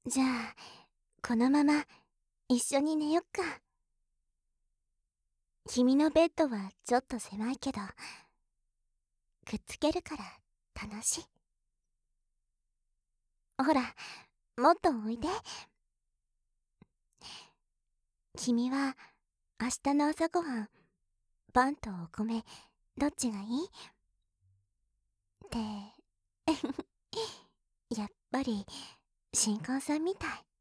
じゃあこのまま一緒に寝よっか。君のベッドはちょっと狭いけどくっつけるから楽しい。ほら、もっとおいで。君は明日の朝ごはん、パンとお米どっちがいい？ってやっぱり新婚さんみたい。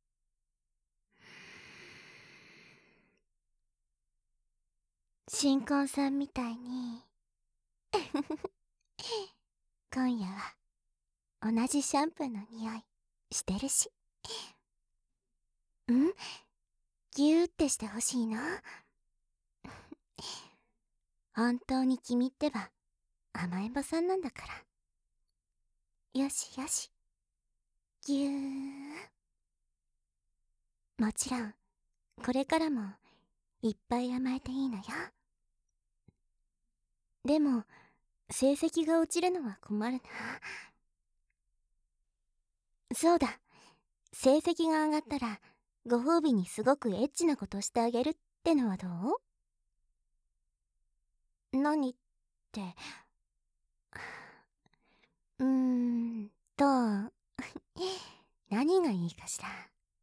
新婚さんみたいに今夜は同じシャンプーの匂いしてるし。ギューってしてほしいの？本当に君ってば甘えん坊さんなんだから。よしよし、ぎゅー。もちろんこれからもいっぱい甘えていいのよ。でも成績が落ちるのは困るな。そうだ、成績が上がったらご褒美にすごくエッチなことしてあげるってのはどう？何って。うーんと何がいいかしら。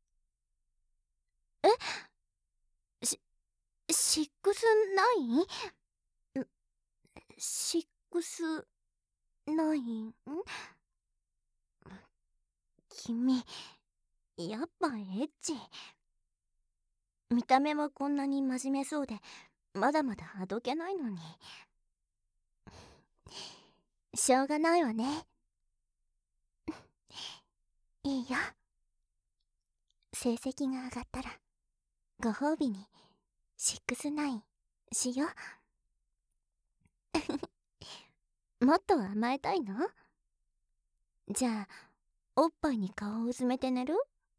しシックスナイン？シックスナイン？君やっぱエッチ。見た目はこんなに真面目そうでまだまだあどけないのに。しょうがないわね。いいよ、成績が上がったらご褒美にシックスナインしよう。もっと甘えたいの？じゃあおっぱいに顔をうずめて寝る？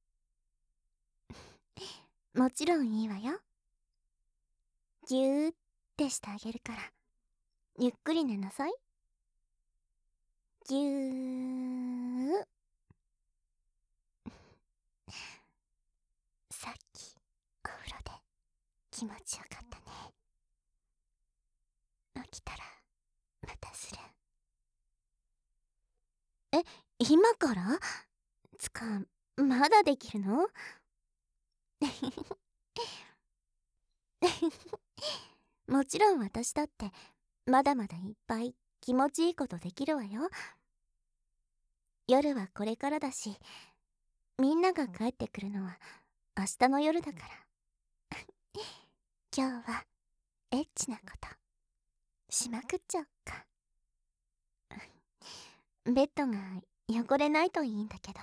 もちろんいいわよ。ぎゅーってしてあげるからゆっくり寝なさい。ぎゅー。さっきお風呂で気持ちよかったね。起きたらまたする。え、今から？つかまだできるの？もちろん私だってまだまだいっぱい気持ちいいことできるわよ。夜はこれからだし、みんなが帰ってくるのは明日の夜だから今日はエッチなことしまくっちゃおっか。ベッドが汚れないといいんだけど。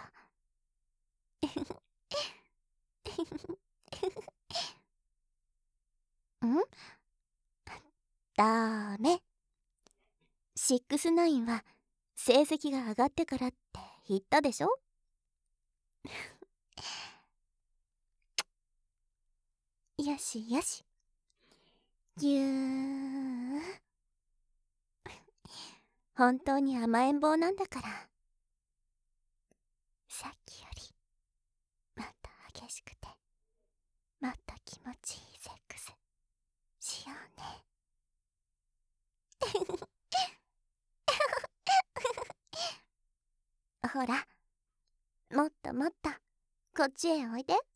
ん？ダメ。シックスナインは成績が上がってからって言ったでしょ？よしよし、ぎゅー。本当に甘えん坊なんだからさっきよりもっと激しくてもっと気持ちいいセックスしようね。ほら、もっともっとこっちへおいで。